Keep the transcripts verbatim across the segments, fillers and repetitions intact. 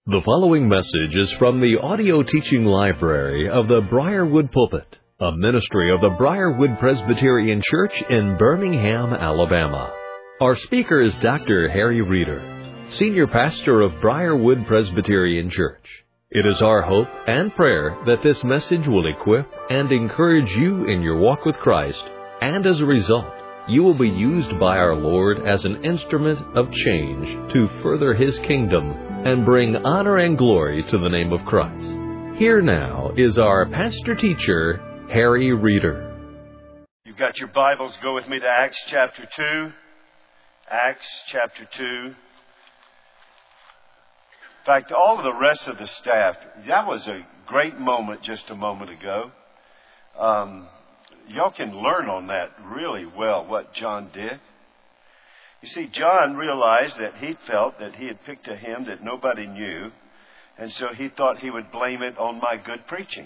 The following message is from the audio teaching library of the Briarwood Pulpit, a ministry of the Briarwood Presbyterian Church in Birmingham, Alabama. Our speaker is Doctor Harry Reeder, Senior Pastor of Briarwood Presbyterian Church. It is our hope and prayer that this message will equip and encourage you in your walk with Christ, and as a result, you will be used by our Lord as an instrument of change to further His kingdom and bring honor and glory to the name of Christ. Here now is our pastor-teacher, Harry Reeder. You've got your Bibles. Go with me to Acts chapter two. Acts chapter two. In fact, all of the rest of the staff, that was a great moment just a moment ago. Um, y'all can learn on that really well, what John did. You see, John realized that he felt that he had picked a hymn that nobody knew, and so he thought he would blame it on my good preaching.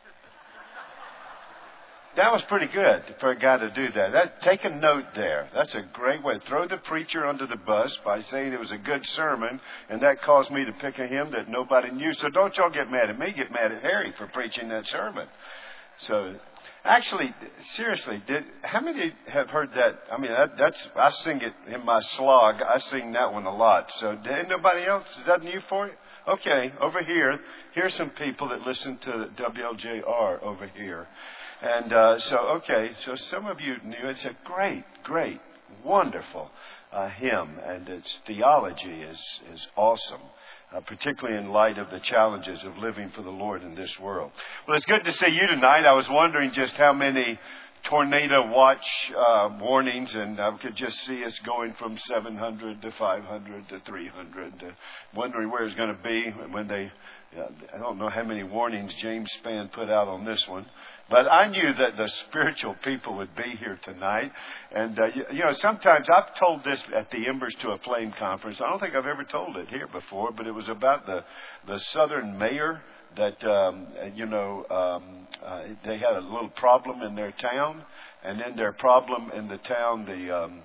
That was pretty good for a guy to do that. that. Take a note there. That's a great way. Throw the preacher under the bus by saying it was a good sermon, and that caused me to pick a hymn that nobody knew. So don't y'all get mad at me. Get mad at Harry for preaching that sermon. So, actually, seriously, did how many have heard that? I mean, that, that's I sing it in my slog. I sing that one a lot. So, did nobody else? Is that new for you? Okay, over here, here's some people that listen to W L J R over here. And uh, so, okay, so some of you knew it's a great, great, wonderful uh, hymn, and its theology is is awesome. Uh, particularly in light of the challenges of living for the Lord in this world. Well, it's good to see you tonight. I was wondering just how many tornado watch uh, warnings, and I could just see us going from seven hundred to five hundred to three hundred, uh, wondering where it's going to be when they, uh, I don't know how many warnings James Spann put out on this one, but I knew that the spiritual people would be here tonight. And, uh, you, you know, sometimes I've told this at the Embers to a Flame conference. I don't think I've ever told it here before, but it was about the, the Southern mayor that, um, you know, um, uh, they had a little problem in their town. And in their problem in the town, the, um,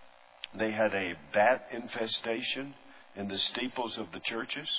they had a bat infestation in the steeples of the churches.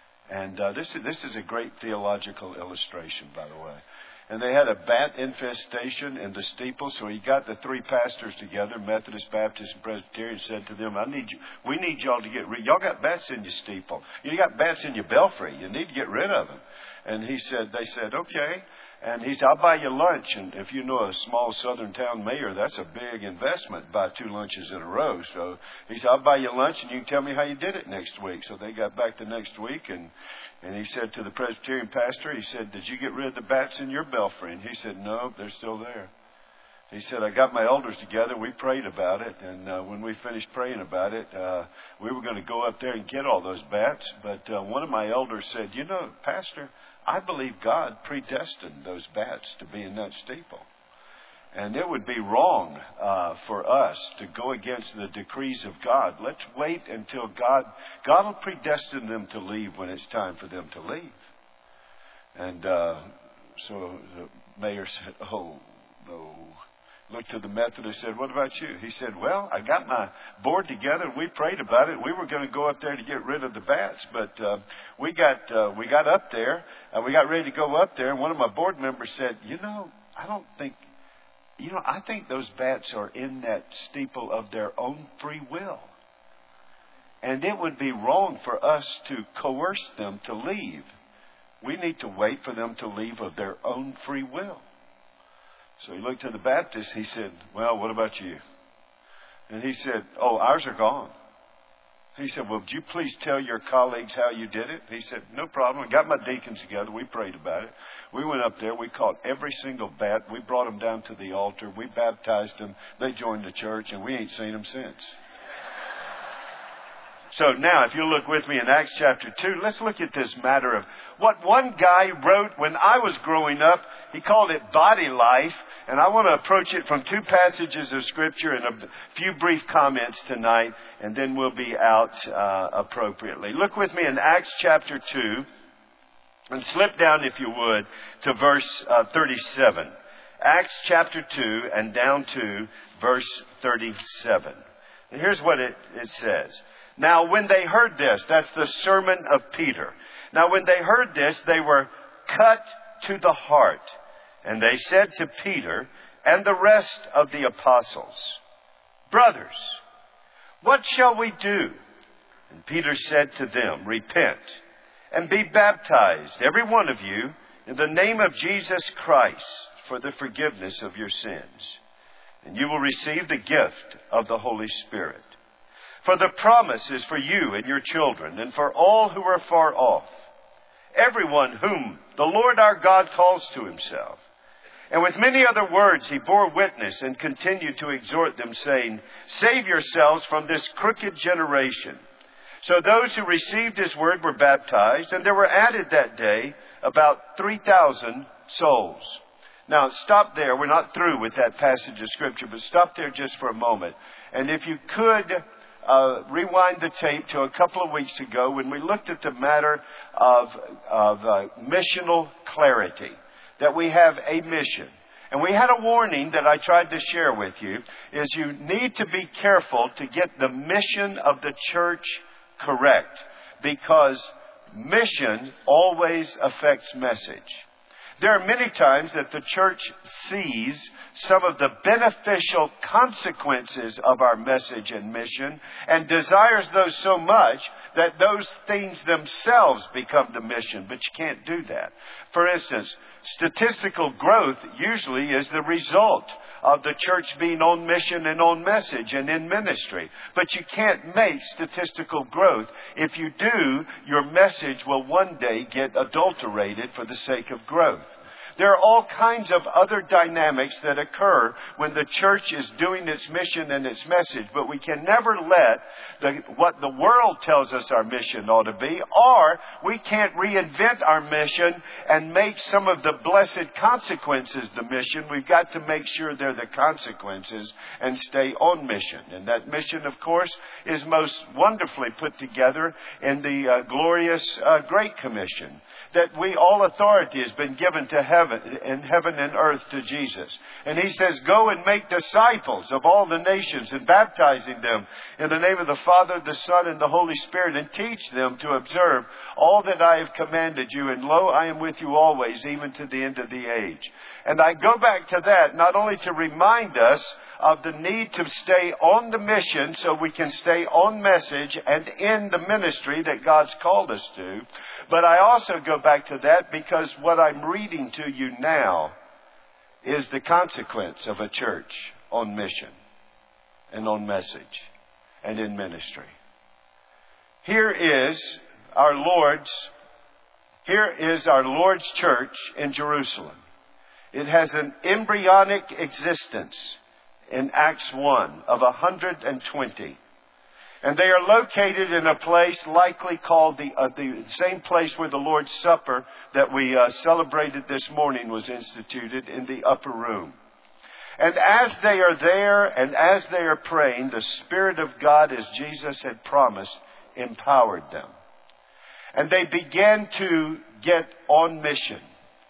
And uh, this is, this is a great theological illustration, by the way. And they had a bat infestation in the steeple, so he got the three pastors together, Methodist, Baptist, and Presbyterian, said to them, I need you, we need y'all to get rid, y'all got bats in your steeple. You got bats in your belfry. You need to get rid of them. And he said, they said, okay. And he said, I'll buy you lunch. And if you know a small southern town mayor, that's a big investment, buy two lunches in a row. So he said, I'll buy you lunch and you can tell me how you did it next week. So they got back the next week, and And he said to the Presbyterian pastor, he said, did you get rid of the bats in your belfry? And he said, no, they're still there. He said, I got my elders together. We prayed about it. And uh, when we finished praying about it, uh, we were going to go up there and get all those bats. But uh, one of my elders said, you know, Pastor, I believe God predestined those bats to be in that steeple. And it would be wrong uh, for us to go against the decrees of God. Let's wait until God, God will predestine them to leave when it's time for them to leave. And uh, so the mayor said, oh, no. Looked to the Methodist and said, what about you? He said, well, I got my board together and we prayed about it. We were going to go up there to get rid of the bats, but uh, we got uh, we got up there and we got ready to go up there. And one of my board members said, you know, I don't think, you know, I think those bats are in that steeple of their own free will. And it would be wrong for us to coerce them to leave. We need to wait for them to leave of their own free will. So he looked to the Baptist. He said, well, what about you? And he said, oh, ours are gone. He said, well, would you please tell your colleagues how you did it? He said, no problem. I got my deacons together. We prayed about it. We went up there. We caught every single bat. We brought them down to the altar. We baptized them. They joined the church, and we ain't seen them since. So now, if you look with me in Acts chapter two, let's look at this matter of what one guy wrote when I was growing up. He called it Body Life. And I want to approach it from two passages of Scripture and a few brief comments tonight, and then we'll be out uh, appropriately. Look with me in Acts chapter two, and slip down, if you would, to verse uh, thirty-seven. Acts chapter two, and down to verse thirty-seven. And here's what it, it says. Now when they heard this, that's the sermon of Peter. Now when they heard this, they were cut to the heart. And they said to Peter and the rest of the apostles, "Brothers, what shall we do?" And Peter said to them, "Repent and be baptized, every one of you, in the name of Jesus Christ, for the forgiveness of your sins. And you will receive the gift of the Holy Spirit. For the promise is for you and your children, and for all who are far off, everyone whom the Lord our God calls to himself." And with many other words he bore witness and continued to exhort them, saying, "Save yourselves from this crooked generation." So those who received his word were baptized, and there were added that day about three thousand souls. Now, stop there. We're not through with that passage of Scripture, but stop there just for a moment. And if you could uh, rewind the tape to a couple of weeks ago when we looked at the matter of, of uh, missional clarity, that we have a mission. And we had a warning that I tried to share with you, is you need to be careful to get the mission of the church correct, because mission always affects message. There are many times that the church sees some of the beneficial consequences of our message and mission and desires those so much that those things themselves become the mission. But you can't do that. For instance, statistical growth usually is the result of the church being on mission and on message and in ministry. But you can't make statistical growth. If you do, your message will one day get adulterated for the sake of growth. There are all kinds of other dynamics that occur when the church is doing its mission and its message, but we can never let the, what the world tells us our mission ought to be, or we can't reinvent our mission and make some of the blessed consequences the mission. We've got to make sure they're the consequences and stay on mission. And that mission, of course, is most wonderfully put together in the uh, glorious uh, Great Commission, that we, all authority has been given to heaven, in heaven and earth to Jesus. And he says, "Go and make disciples of all the nations, and baptizing them in the name of the Father, the Son, and the Holy Spirit, and teach them to observe all that I have commanded you. And lo, I am with you always, even to the end of the age." And I go back to that not only to remind us of the need to stay on the mission so we can stay on message and in the ministry that God's called us to, but I also go back to that because what I'm reading to you now is the consequence of a church on mission and on message and in ministry. Here is our Lord's, here is our Lord's church in Jerusalem. It has an embryonic existence in Acts one of one hundred twenty. And they are located in a place likely called the, uh, the same place where the Lord's Supper that we uh, celebrated this morning was instituted, in the upper room. And as they are there and as they are praying, the Spirit of God, as Jesus had promised, empowered them. And they began to get on mission.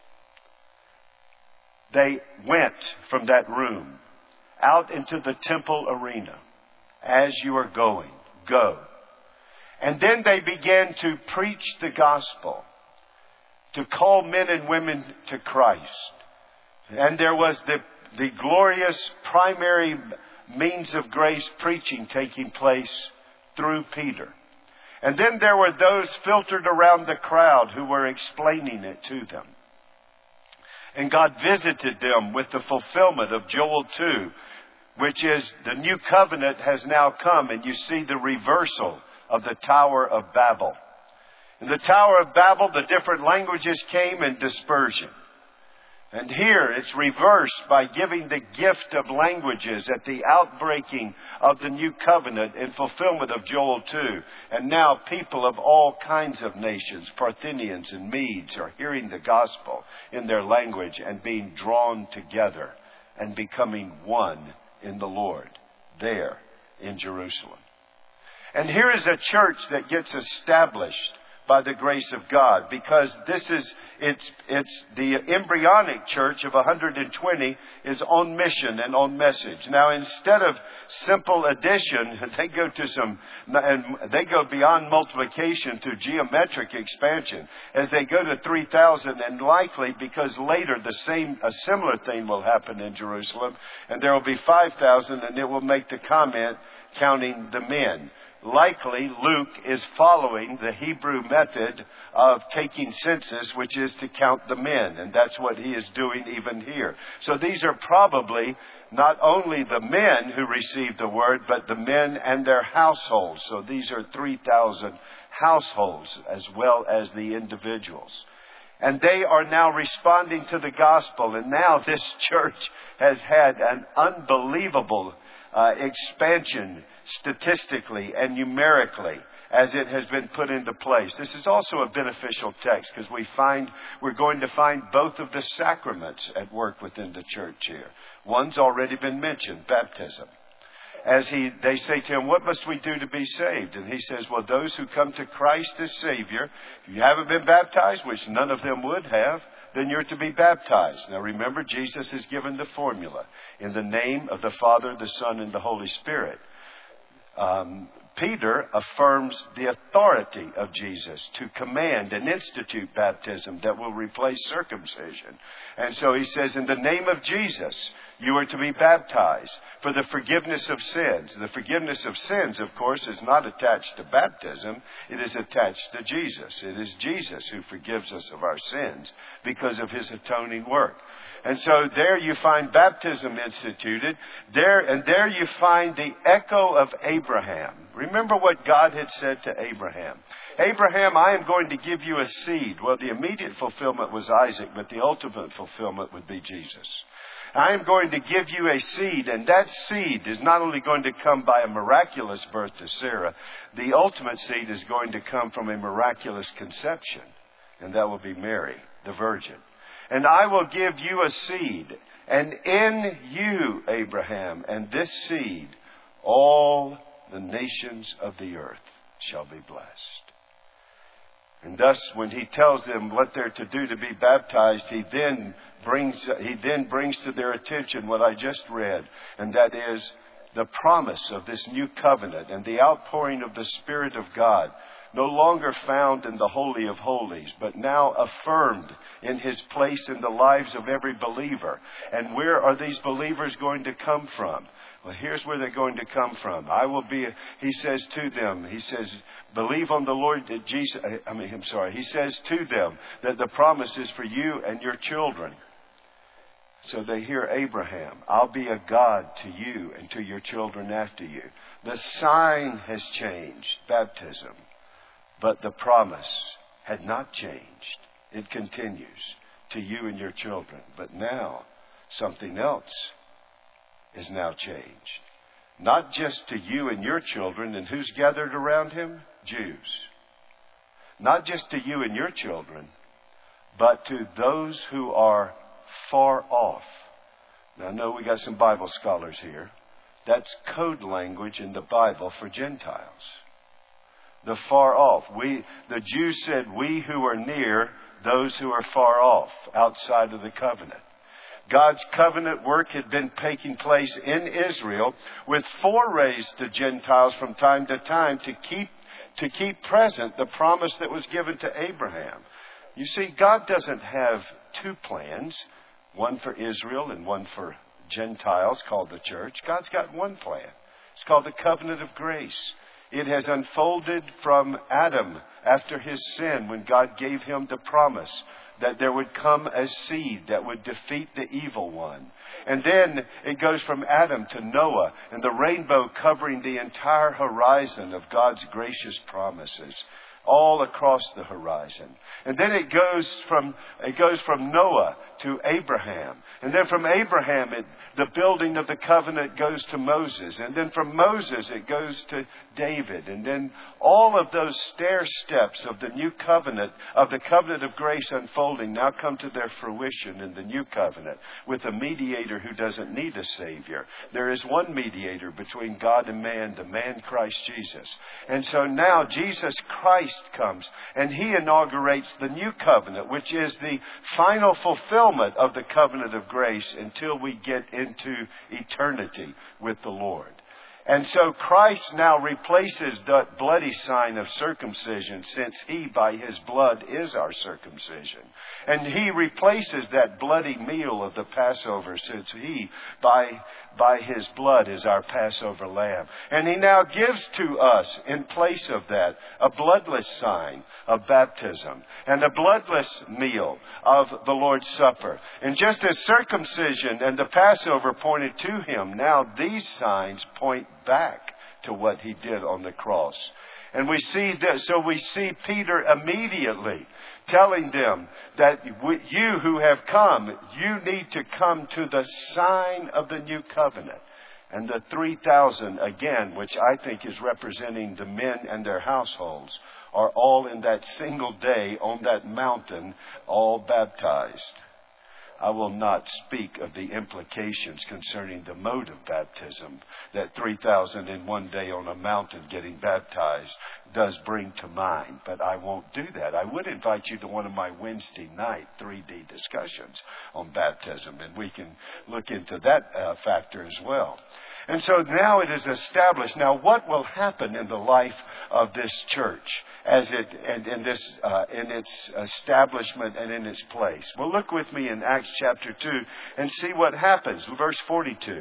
They went from that room out into the temple arena. As you are going, go. And then they began to preach the gospel, to call men and women to Christ. And there was the, the glorious primary means of grace preaching taking place through Peter. And then there were those filtered around the crowd who were explaining it to them. And God visited them with the fulfillment of Joel two, which is the new covenant has now come, and you see the reversal of the Tower of Babel. In the Tower of Babel, the different languages came in dispersion. And here it's reversed by giving the gift of languages at the outbreaking of the new covenant in fulfillment of Joel two. And now people of all kinds of nations, Parthians and Medes, are hearing the gospel in their language and being drawn together and becoming one in the Lord there in Jerusalem. And here is a church that gets established by the grace of God, because this is, it's, it's the embryonic church of one hundred twenty is on mission and on message. Now, instead of simple addition, they go to some, and they go beyond multiplication to geometric expansion as they go to three thousand, and likely because later the same, a similar thing will happen in Jerusalem, and there will be five thousand, and it will make the comment counting the men. Likely, Luke is following the Hebrew method of taking census, which is to count the men. And that's what he is doing even here. So these are probably not only the men who received the word, but the men and their households. So these are three thousand households as well as the individuals. And they are now responding to the gospel. And now this church has had an unbelievable uh, expansion statistically and numerically as it has been put into place. This is also a beneficial text because we find we're going to find both of the sacraments at work within the church here. One's already been mentioned, baptism. As he, they say to him, what must we do to be saved? And he says, well, those who come to Christ as Savior, if you haven't been baptized, which none of them would have, then you're to be baptized. Now remember, Jesus has given the formula in the name of the Father, the Son, and the Holy Spirit. Um, Peter affirms the authority of Jesus to command and institute baptism that will replace circumcision. And so he says, in the name of Jesus, you are to be baptized for the forgiveness of sins. The forgiveness of sins, of course, is not attached to baptism. It is attached to Jesus. It is Jesus who forgives us of our sins because of his atoning work. And so there you find baptism instituted. There, and there you find the echo of Abraham. Remember what God had said to Abraham. Abraham, I am going to give you a seed. Well, the immediate fulfillment was Isaac, but the ultimate fulfillment would be Jesus. I am going to give you a seed, and that seed is not only going to come by a miraculous birth to Sarah, the ultimate seed is going to come from a miraculous conception, and that will be Mary, the virgin. And I will give you a seed, and in you, Abraham, and this seed, all the nations of the earth shall be blessed. And thus, when he tells them what they're to do to be baptized, he then brings he then brings to their attention what I just read, and that is the promise of this new covenant and the outpouring of the Spirit of God, no longer found in the Holy of Holies, but now affirmed in his place in the lives of every believer. And where are these believers going to come from? Well, here's where they're going to come from. I will be, he says to them, he says, believe on the Lord Jesus. I mean, I'm sorry. He says to them that the promise is for you and your children. So they hear Abraham, I'll be a God to you and to your children after you. The sign has changed, baptism. But the promise had not changed. It continues to you and your children. But now something else is now changed. Not just to you and your children, and who's gathered around him? Jews. Not just to you and your children, but to those who are far off. Now I know we got some Bible scholars here. That's code language in the Bible for Gentiles. The far off. We, the Jews said, we who are near, those who are far off, outside of the covenant. God's covenant work had been taking place in Israel with forays to Gentiles from time to time to keep, to keep present the promise that was given to Abraham. You see, God doesn't have two plans, one for Israel and one for Gentiles called the church. God's got one plan. It's called the covenant of grace. It has unfolded from Adam after his sin when God gave him the promise that there would come a seed that would defeat the evil one. And then it goes from Adam to Noah and the rainbow covering the entire horizon of God's gracious promises all across the horizon. And then it goes from it goes from Noah to Abraham. And then from Abraham, it, the building of the covenant goes to Moses. And then from Moses, it goes to David. And then all of those stair steps of the new covenant, of the covenant of grace unfolding, now come to their fruition in the new covenant with a mediator who doesn't need a Savior. There is one mediator between God and man, the man Christ Jesus. And so now Jesus Christ comes and He inaugurates the new covenant, which is the final fulfillment of the covenant of grace until we get into eternity with the Lord. And so Christ now replaces the bloody sign of circumcision, since He, by His blood, is our circumcision. And He replaces that bloody meal of the Passover, since He, by, by His blood, is our Passover lamb. And He now gives to us, in place of that, a bloodless sign of baptism and a bloodless meal of the Lord's Supper. And just as circumcision and the Passover pointed to Him, now these signs point back to what He did on the cross. And we see that, so we see Peter immediately telling them that you who have come, you need to come to the sign of the new covenant. And the three thousand, again, which I think is representing the men and their households, are all in that single day on that mountain, all baptized. I will not speak of the implications concerning the mode of baptism that three thousand in one day on a mountain getting baptized does bring to mind. But I won't do that. I would invite you to one of my Wednesday night three D discussions on baptism, and we can look into that uh, factor as well. And so now it is established. Now, what will happen in the life of this church as it and in this uh, in its establishment and in its place? Well, look with me in Acts chapter two and see what happens. Verse forty-two.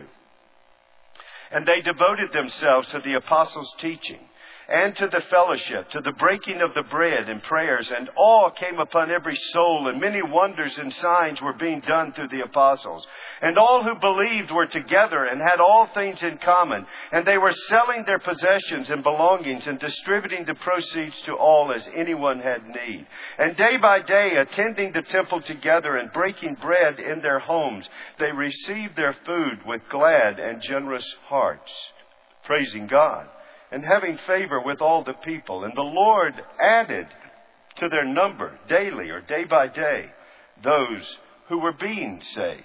And they devoted themselves to the apostles' teaching and to the fellowship, to the breaking of the bread and prayers, and awe came upon every soul, and many wonders and signs were being done through the apostles. And all who believed were together and had all things in common, and they were selling their possessions and belongings and distributing the proceeds to all as anyone had need. And day by day, attending the temple together and breaking bread in their homes, they received their food with glad and generous hearts, praising God and having favor with all the people. And the Lord added to their number daily, or day by day, those who were being saved.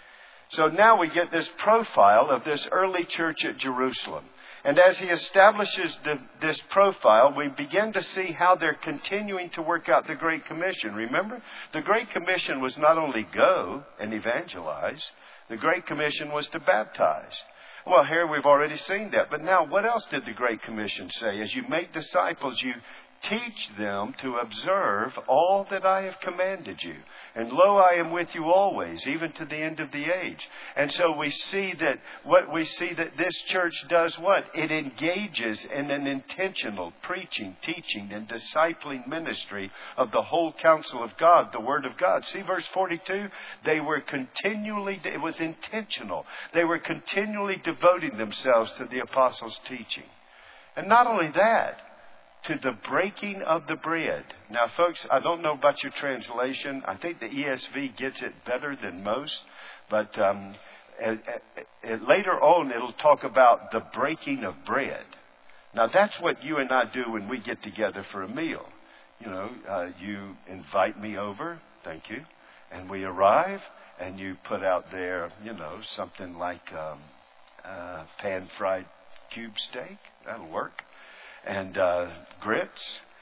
So now we get this profile of this early church at Jerusalem. And as he establishes the, this profile, we begin to see how they're continuing to work out the Great Commission. Remember, the Great Commission was not only go and evangelize, the Great Commission was to baptize. Well, here we've already seen that. But now, what else did the Great Commission say? As you make disciples, you teach them to observe all that I have commanded you. And lo, I am with you always, even to the end of the age. And so we see that what we see that this church does what? It engages in an intentional preaching, teaching, and discipling ministry of the whole counsel of God, the Word of God. See verse forty-two? They were continually, it was intentional. They were continually devoting themselves to the apostles' teaching. And not only that, to the breaking of the bread. Now, folks, I don't know about your translation. I think the E S V gets it better than most. But um, it, it, later on, it'll talk about the breaking of bread. Now, that's what you and I do when we get together for a meal. You know, uh, you invite me over, thank you, and we arrive, and you put out there, you know, something like um, uh, pan-fried cube steak. That'll work. And uh, grits,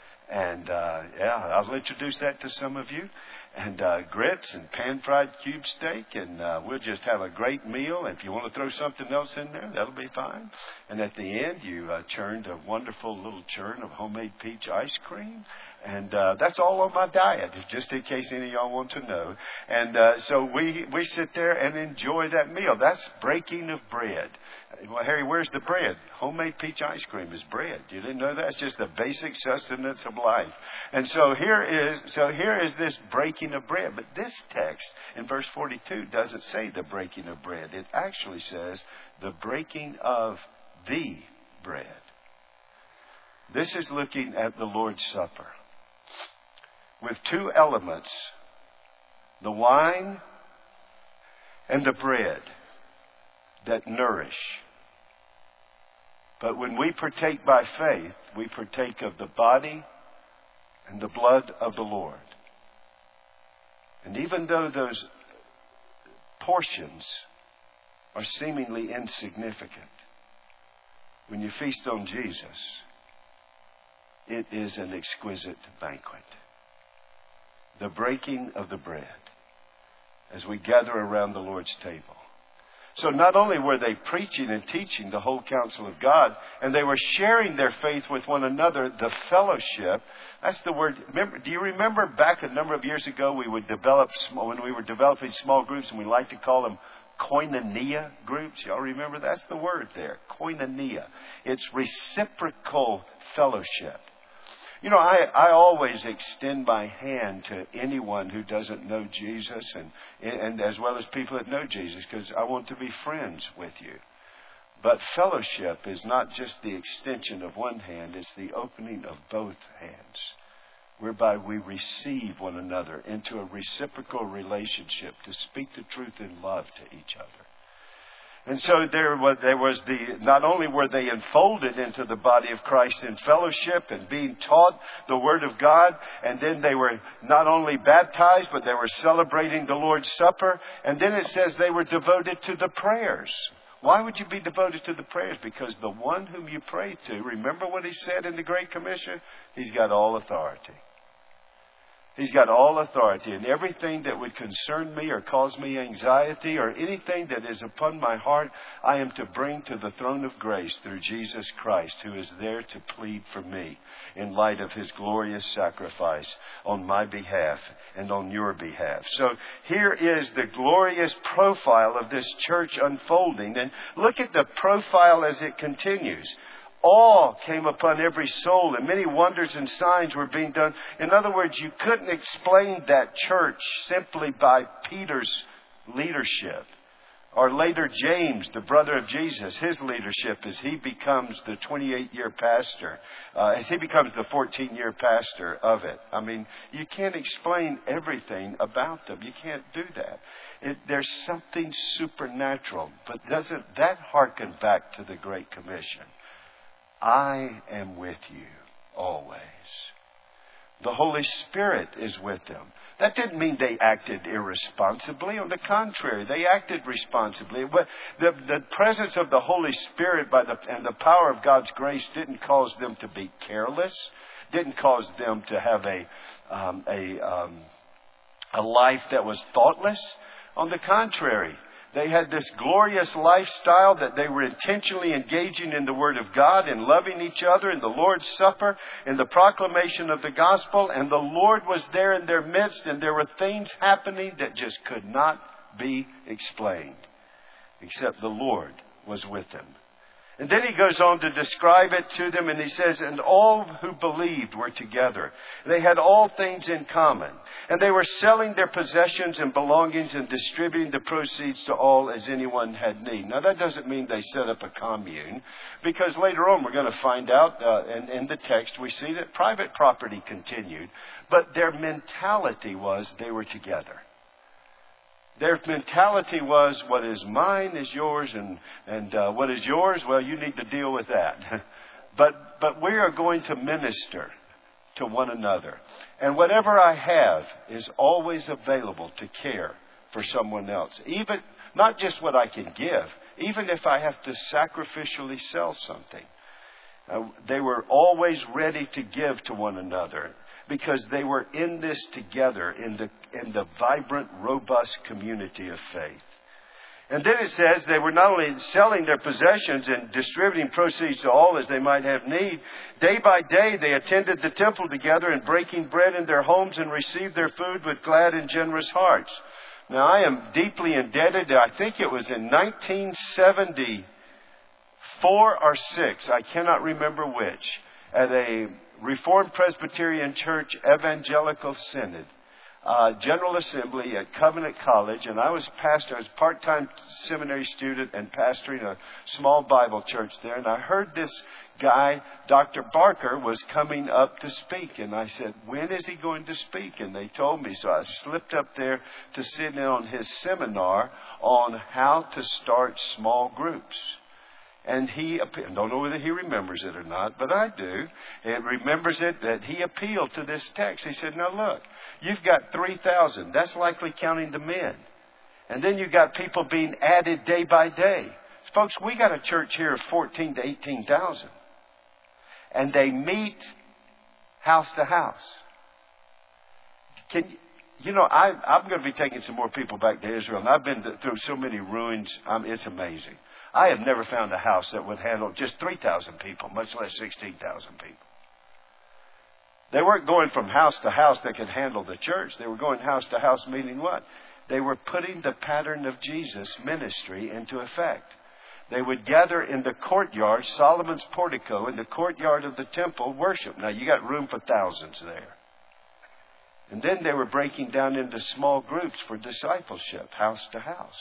and uh, yeah, I'll introduce that to some of you. And uh, grits and pan-fried cube steak, and uh, we'll just have a great meal. And if you want to throw something else in there, that'll be fine. And at the end, you uh, churned a wonderful little churn of homemade peach ice cream. And uh, that's all on my diet, just in case any of y'all want to know. And uh, so we, we sit there and enjoy that meal. That's breaking of bread. Well, Harry, where's the bread? Homemade peach ice cream is bread. You didn't know that? It's just the basic sustenance of life. And so here is so here is this breaking of bread. But this text in verse forty-two doesn't say the breaking of bread. It actually says the breaking of the bread. This is looking at the Lord's Supper with two elements, the wine and the bread that nourish. But when we partake by faith, we partake of the body and the blood of the Lord. And even though those portions are seemingly insignificant, when you feast on Jesus, it is an exquisite banquet. The breaking of the bread as we gather around the Lord's table. So not only were they preaching and teaching the whole counsel of God, and they were sharing their faith with one another, the fellowship. That's the word. Remember, do you remember back a number of years ago we would develop, when we were developing small groups, and we like to call them koinonia groups? Y'all remember? That's the word there, koinonia. It's reciprocal fellowship. You know, I, I always extend my hand to anyone who doesn't know Jesus, and, and as well as people that know Jesus, because I want to be friends with you. But fellowship is not just the extension of one hand, it's the opening of both hands, whereby we receive one another into a reciprocal relationship to speak the truth in love to each other. And so there was, there was the, not only were they enfolded into the body of Christ in fellowship and being taught the Word of God, and then they were not only baptized, but they were celebrating the Lord's Supper, and then it says they were devoted to the prayers. Why would you be devoted to the prayers? Because the one whom you pray to, remember what he said in the Great Commission? He's got all authority. He's got all authority, and everything that would concern me or cause me anxiety or anything that is upon my heart, I am to bring to the throne of grace through Jesus Christ, who is there to plead for me in light of his glorious sacrifice on my behalf and on your behalf. So here is the glorious profile of this church unfolding. And look at the profile as it continues. Awe came upon every soul, and many wonders and signs were being done. In other words, you couldn't explain that church simply by Peter's leadership. Or later James, the brother of Jesus, his leadership as he becomes the twenty-eight-year pastor, uh, as he becomes the fourteen-year pastor of it. I mean, you can't explain everything about them. You can't do that. It, there's something supernatural, but doesn't that harken back to the Great Commission? I am with you always. The Holy Spirit is with them. That didn't mean they acted irresponsibly. On the contrary, they acted responsibly. But the, the presence of the Holy Spirit by the, and the power of God's grace didn't cause them to be careless. Didn't cause them to have a um, a um, a life that was thoughtless. On the contrary, they had this glorious lifestyle that they were intentionally engaging in the Word of God and loving each other in the Lord's Supper, in the proclamation of the gospel. And the Lord was there in their midst, and there were things happening that just could not be explained, except the Lord was with them. And then he goes on to describe it to them, and he says, and all who believed were together. They had all things in common. And they were selling their possessions and belongings and distributing the proceeds to all as anyone had need. Now, that doesn't mean they set up a commune, because later on we're going to find out, uh, in, in the text, we see that private property continued. But their mentality was they were together. Their mentality was, what is mine is yours, and, and uh, what is yours, well, you need to deal with that. but but we are going to minister to one another. And whatever I have is always available to care for someone else. Even not just what I can give, even if I have to sacrificially sell something. Uh, they were always ready to give to one another, because they were in this together in the in the vibrant, robust community of faith. And then it says they were not only selling their possessions and distributing proceeds to all as they might have need. Day by day they attended the temple together and breaking bread in their homes and received their food with glad and generous hearts. Now I am deeply indebted. I think it was in nineteen seventy-four or six, I cannot remember which, at a Reformed Presbyterian Church Evangelical Synod, uh, General Assembly at Covenant College, and I was pastor, I was a part-time seminary student and pastoring a small Bible church there, and I heard this guy, Doctor Barker, was coming up to speak, and I said, when is he going to speak? And they told me, so I slipped up there to sit in on his seminar on how to start small groups. And he, I don't know whether he remembers it or not, but I do. It remembers it that he appealed to this text. He said, now look, you've got three thousand. That's likely counting the men. And then you've got people being added day by day. Folks, we got a church here of fourteen to eighteen thousand. And they meet house to house. Can you, you know, I, I'm going to be taking some more people back to Israel. And I've been through so many ruins. Um, it's amazing. I have never found a house that would handle just three thousand people, much less sixteen thousand people. They weren't going from house to house that could handle the church. They were going house to house, meaning what? They were putting the pattern of Jesus' ministry into effect. They would gather in the courtyard, Solomon's portico, in the courtyard of the temple, worship. Now, you got room for thousands there. And then they were breaking down into small groups for discipleship, house to house.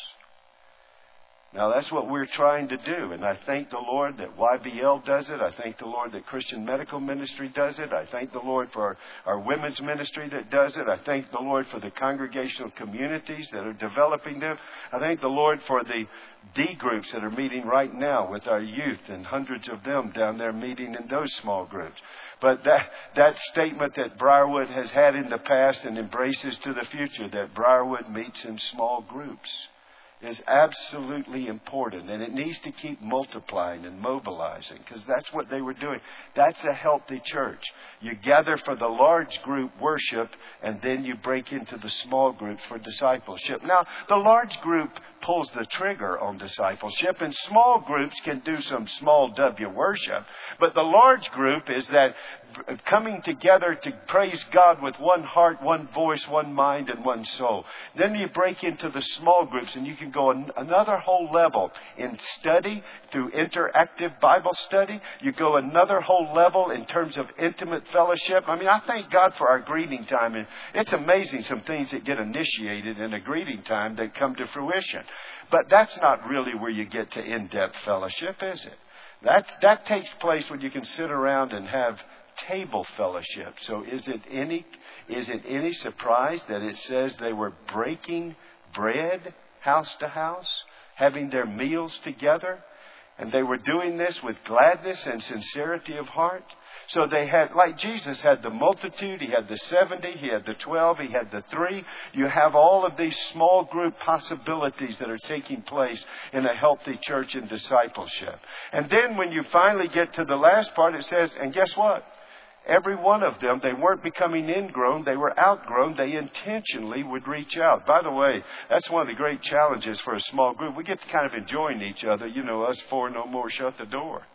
Now, that's what we're trying to do. And I thank the Lord that Y B L does it. I thank the Lord that Christian Medical Ministry does it. I thank the Lord for our, our women's ministry that does it. I thank the Lord for the congregational communities that are developing them. I thank the Lord for the D groups that are meeting right now with our youth, and hundreds of them down there meeting in those small groups. But that, that statement that Briarwood has had in the past and embraces to the future, that Briarwood meets in small groups, is absolutely important, and it needs to keep multiplying and mobilizing, because that's what they were doing. That's a healthy church. You gather for the large group worship, and then you break into the small groups for discipleship. Now, the large group pulls the trigger on discipleship, and small groups can do some small W worship, but the large group is that coming together to praise God with one heart, one voice, one mind, and one soul. Then you break into the small groups, and you can go an- another whole level in study through interactive Bible study. You go another whole level in terms of intimate fellowship. I mean, I thank God for our greeting time, and it's amazing some things that get initiated in a greeting time that come to fruition. But that's not really where you get to in-depth fellowship, is it? That, that takes place when you can sit around and have table fellowship. So is it any is it any surprise that it says they were breaking bread house to house, having their meals together? And they were doing this with gladness and sincerity of heart. So they had, like Jesus had the multitude, he had the seventy, he had the twelve, he had the three. You have all of these small group possibilities that are taking place in a healthy church and discipleship. And then when you finally get to the last part, it says, and guess what? Every one of them, they weren't becoming ingrown, they were outgrown. They intentionally would reach out. By the way, that's one of the great challenges for a small group. We get to kind of enjoying each other. You know, us four no more, shut the door.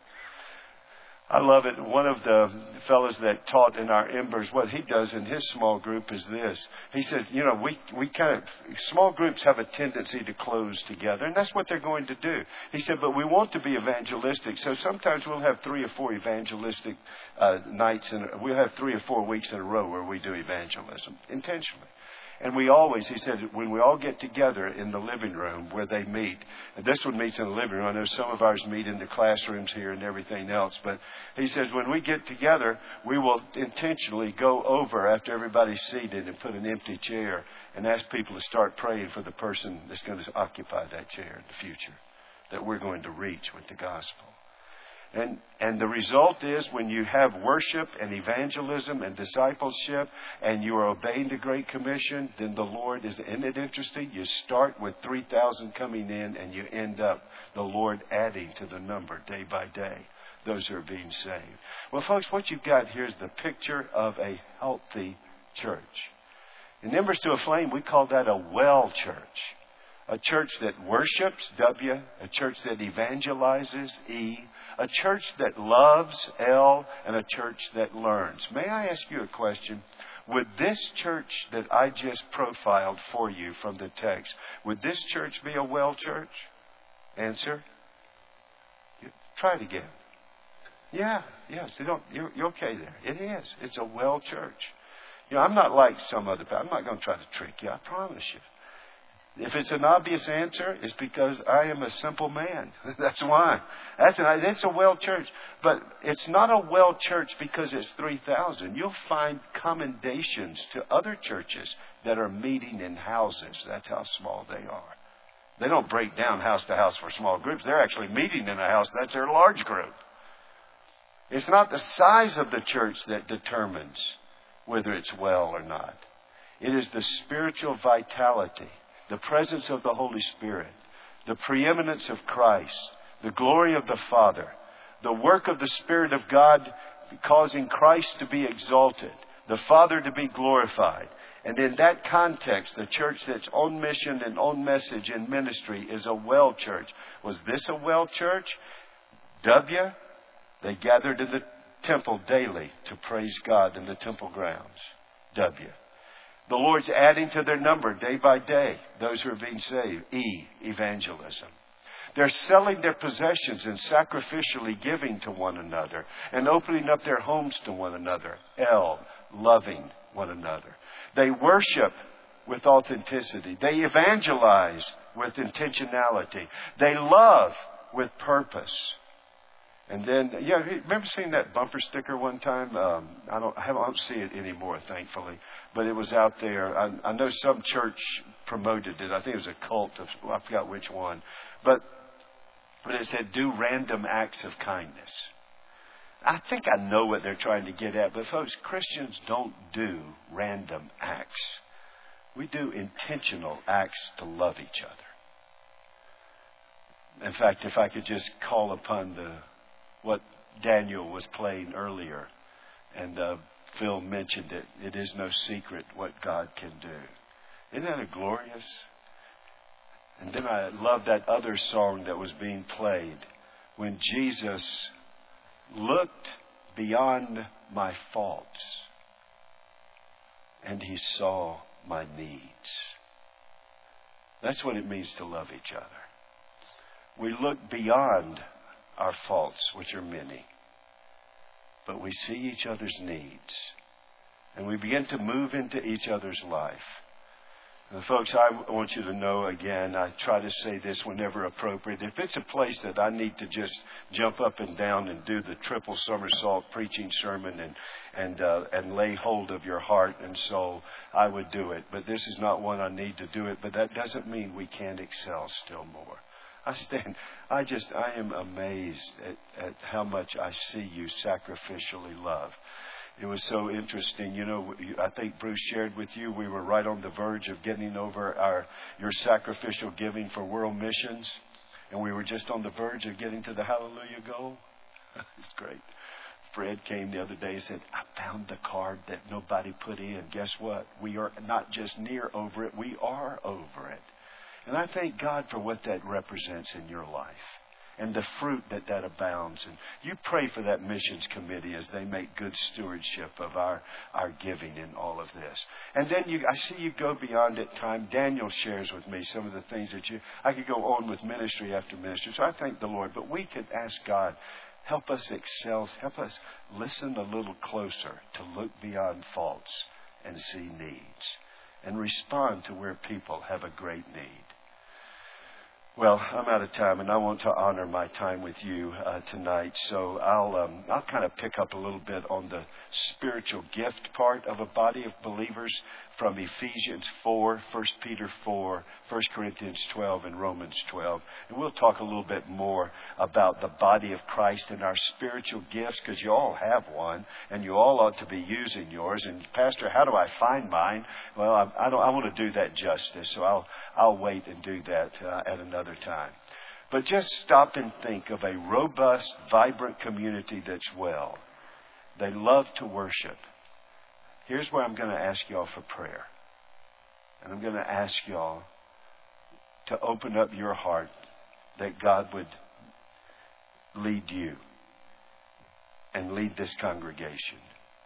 I love it. One of the fellows that taught in our Embers, what he does in his small group is this. He says, you know, we, we kind of, small groups have a tendency to close together, and that's what they're going to do. He said, but we want to be evangelistic, so sometimes we'll have three or four evangelistic uh, nights, and we'll have three or four weeks in a row where we do evangelism, intentionally. And we always, he said, when we all get together in the living room where they meet, and this one meets in the living room. I know some of ours meet in the classrooms here and everything else. But he says, when we get together, we will intentionally go over after everybody's seated and put an empty chair and ask people to start praying for the person that's going to occupy that chair in the future, that we're going to reach with the gospel. And and the result is, when you have worship and evangelism and discipleship and you are obeying the Great Commission, then the Lord is, isn't it interesting? You start with three thousand coming in, and you end up the Lord adding to the number day by day, those who are being saved. Well, folks, what you've got here is the picture of a healthy church. In Embers to a Flame, we call that a well church. A church that worships, W. A church that evangelizes, E. A church that loves, L. And a church that learns. May I ask you a question? Would this church that I just profiled for you from the text, would this church be a well church? Answer? Try it again. Yeah, yes. You don't, you're, you're okay there. It is. It's a well church. You know, I'm not like some other people. I'm not going to try to trick you. I promise you. If it's an obvious answer, it's because I am a simple man. That's why. That's an, it's a well church. But it's not a well church because it's three thousand. You'll find commendations to other churches that are meeting in houses. That's how small they are. They don't break down house to house for small groups. They're actually meeting in a house. That's their large group. It's not the size of the church that determines whether it's well or not. It is the spiritual vitality, the presence of the Holy Spirit, the preeminence of Christ, the glory of the Father, the work of the Spirit of God causing Christ to be exalted, the Father to be glorified. And in that context, the church that's on mission and on message and ministry is a well church. Was this a well church? W, they gathered in the temple daily to praise God in the temple grounds. W. The Lord's adding to their number day by day those who are being saved. E, evangelism. They're selling their possessions and sacrificially giving to one another and opening up their homes to one another. L, loving one another. They worship with authenticity. They evangelize with intentionality. They love with purpose. And then, yeah, remember seeing that bumper sticker one time? Um, I don't, I don't see it anymore, thankfully. But it was out there. I, I know some church promoted it. I think it was a cult of, I forgot which one. But, but it said, do random acts of kindness. I think I know what they're trying to get at. But folks, Christians don't do random acts. We do intentional acts to love each other. In fact, if I could just call upon the what Daniel was playing earlier, and uh, Phil mentioned it. It is no secret what God can do. Isn't that a glorious? And then I love that other song that was being played when Jesus looked beyond my faults and he saw my needs. That's what it means to love each other. We look beyond our faults, which are many, but we see each other's needs, and we begin to move into each other's life. And folks, I want you to know again, I try to say this whenever appropriate. If it's a place that I need to just jump up and down and do the triple somersault preaching sermon and and uh, and lay hold of your heart and soul, I would do it. But this is not one I need to do it. But that doesn't mean we can't excel still more. I stand, I just, I am amazed at, at how much I see you sacrificially love. It was so interesting. You know, I think Bruce shared with you, we were right on the verge of getting over our your sacrificial giving for world missions. And we were just on the verge of getting to the hallelujah goal. It's great. Fred came the other day and said, I found the card that nobody put in. Guess what? We are not just near over it, we are over it. And I thank God for what that represents in your life and the fruit that that abounds. And you pray for that missions committee as they make good stewardship of our, our giving in all of this. And then you, I see you go beyond it time. Daniel shares with me some of the things that you, I could go on with ministry after ministry. So I thank the Lord. But we could ask God, help us excel, help us listen a little closer to look beyond faults and see needs and respond to where people have a great need. Well, I'm out of time, and I want to honor my time with you uh, tonight. So I'll um, I'll kind of pick up a little bit on the spiritual gift part of a body of believers from Ephesians four, First Peter four, First Corinthians twelve, and Romans twelve. And we'll talk a little bit more about the body of Christ and our spiritual gifts, because you all have one, and you all ought to be using yours. And Pastor, how do I find mine? Well, I, I don't. I want to do that justice, so I'll I'll wait and do that uh, at another time. But just stop and think of a robust, vibrant community that's well. They love to worship. Here's where I'm going to ask y'all for prayer. And I'm going to ask y'all to open up your heart that God would lead you and lead this congregation.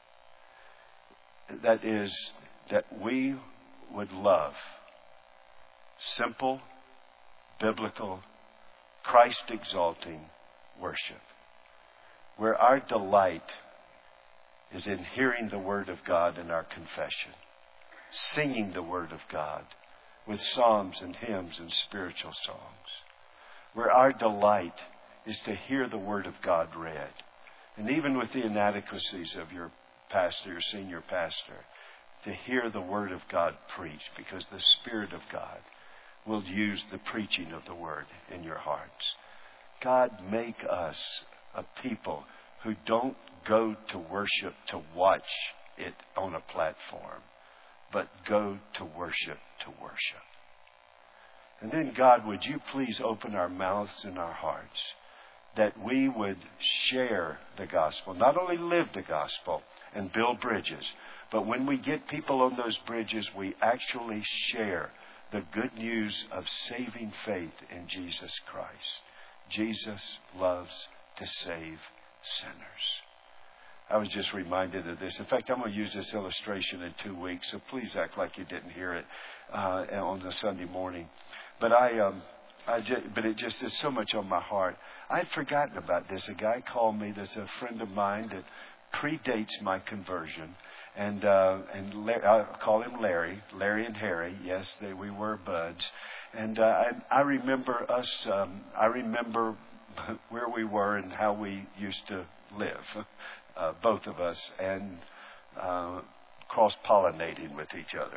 That is, that we would love simple, biblical, Christ-exalting worship, where our delight is in hearing the Word of God in our confession, singing the Word of God with psalms and hymns and spiritual songs, where our delight is to hear the Word of God read, and even with the inadequacies of your pastor, your senior pastor, to hear the Word of God preached, because the Spirit of God will use the preaching of the Word in your hearts. God, make us a people who don't go to worship to watch it on a platform, but go to worship to worship. And then, God, would you please open our mouths and our hearts that we would share the gospel, not only live the gospel and build bridges, but when we get people on those bridges, we actually share the good news of saving faith in Jesus Christ. Jesus loves to save sinners. I was just reminded of this. In fact, I'm going to use this illustration in two weeks, so please act like you didn't hear it uh, on a Sunday morning. But I, um, I just, but it just is so much on my heart. I'd forgotten about this. A guy called me. There's a friend of mine that predates my conversion, and uh, and Larry, I call him Larry, Larry and Harry. Yes, they, we were buds, and uh, I, I remember us. Um, I remember where we were and how we used to live, uh, both of us, and uh, cross-pollinating with each other.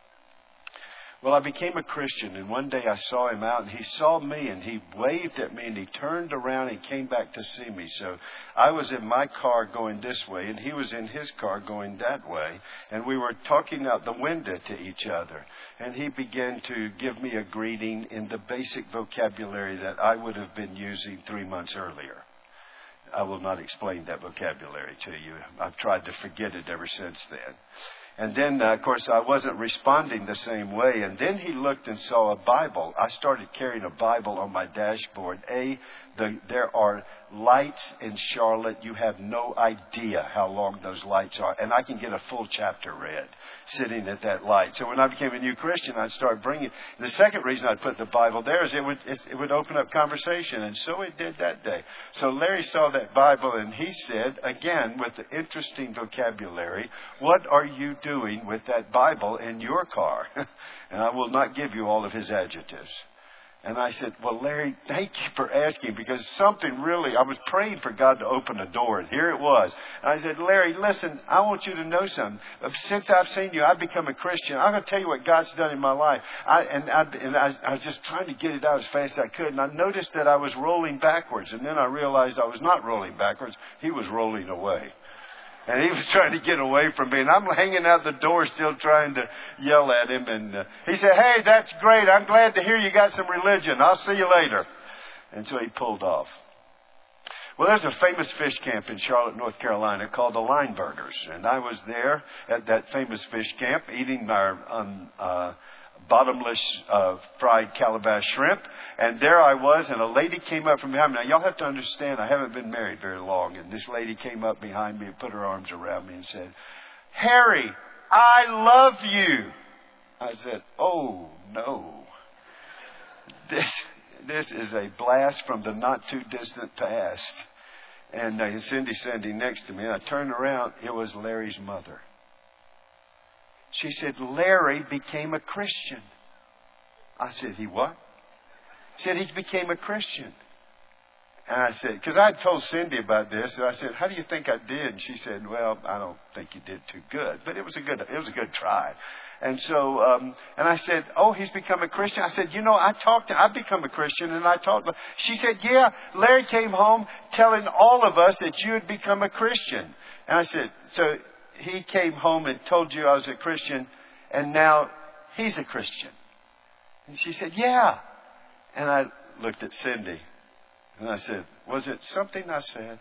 Well, I became a Christian, and one day I saw him out, and he saw me, and he waved at me, and he turned around and came back to see me. So I was in my car going this way, and he was in his car going that way, and we were talking out the window to each other. And he began to give me a greeting in the basic vocabulary that I would have been using three months earlier. I will not explain that vocabulary to you. I've tried to forget it ever since then. And then, uh, of course, I wasn't responding the same way. And then he looked and saw a Bible. I started carrying a Bible on my dashboard. A, the, there are lights in Charlotte. You have no idea how long those lights are. And I can get a full chapter read sitting at that light. So when I became a new Christian, I'd start bringing. The second reason I'd put the Bible there is it would, it would open up conversation. And so it did that day. So Larry saw that Bible and he said, again, with the interesting vocabulary, what are you doing? doing with that Bible in your car? And I will not give you all of his adjectives. And I said, well, Larry, thank you for asking, because something really, I was praying for God to open a door, and here it was. And I said, Larry, listen, I want you to know something. Since I've seen you, I've become a Christian. I'm going to tell you what God's done in my life. I, and I, and I, I was just trying to get it out as fast as I could, and I noticed that I was rolling backwards, and then I realized I was not rolling backwards. He was rolling away. And he was trying to get away from me. And I'm hanging out the door still trying to yell at him. And uh, he said, hey, that's great. I'm glad to hear you got some religion. I'll see you later. And so he pulled off. Well, there's a famous fish camp in Charlotte, North Carolina called the Lineburgers. And I was there at that famous fish camp eating our um, uh, bottomless uh, fried calabash shrimp. And there I was, and a lady came up from behind me. Now, y'all have to understand, I haven't been married very long. And this lady came up behind me and put her arms around me and said, Harry, I love you. I said, oh, no. This, this is a blast from the not-too-distant past. And uh, Cindy standing next to me, and I turned around. It was Larry's mother. She said, Larry became a Christian. I said, he what? She said, he became a Christian. And I said, because I had told Cindy about this, and I said, how do you think I did? And she said, well, I don't think you did too good, but it was a good, it was a good try. And so, um, and I said, oh, he's become a Christian. I said, you know, I talked to, I've become a Christian, and I talked to, she said, yeah, Larry came home telling all of us that you had become a Christian. And I said, so he came home and told you I was a Christian, and now he's a Christian. And she said, yeah. And I looked at Cindy, and I said, was it something I said?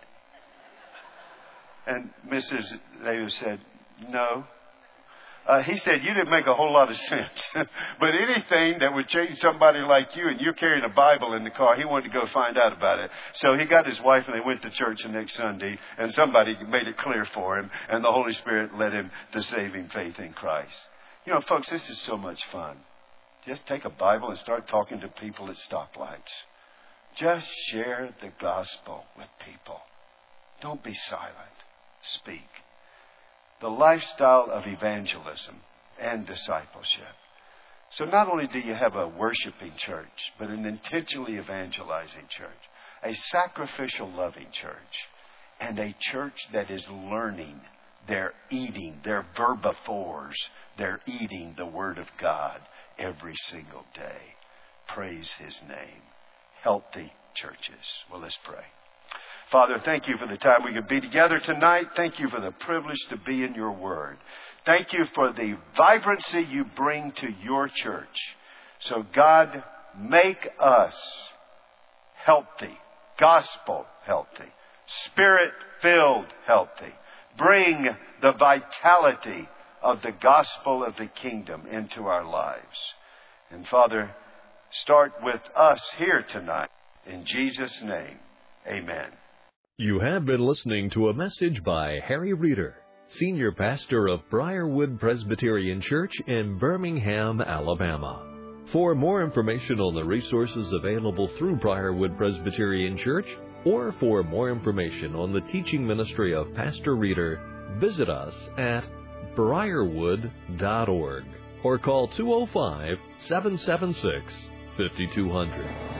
And Missus Davis said, no. Uh, he said, you didn't make a whole lot of sense. But anything that would change somebody like you, and you're carrying a Bible in the car, he wanted to go find out about it. So he got his wife, and they went to church the next Sunday, and somebody made it clear for him, and the Holy Spirit led him to saving faith in Christ. You know, folks, this is so much fun. Just take a Bible and start talking to people at stoplights. Just share the gospel with people. Don't be silent. Speak. The lifestyle of evangelism and discipleship. So not only do you have a worshiping church, but an intentionally evangelizing church, a sacrificial loving church, and a church that is learning. They're eating, they're verbivores. They're eating the Word of God every single day. praise His name. Healthy churches. Well, let's pray. Father, thank you for the time we could be together tonight. Thank you for the privilege to be in your word. Thank you for the vibrancy you bring to your church. So God, make us healthy, gospel healthy, spirit-filled healthy. Bring the vitality of the gospel of the kingdom into our lives. And Father, start with us here tonight. In Jesus' name, amen. You have been listening to a message by Harry Reeder, Senior Pastor of Briarwood Presbyterian Church in Birmingham, Alabama. For more information on the resources available through Briarwood Presbyterian Church, or for more information on the teaching ministry of Pastor Reeder, visit us at briarwood dot org or call two oh five, seven seven six, five two zero zero.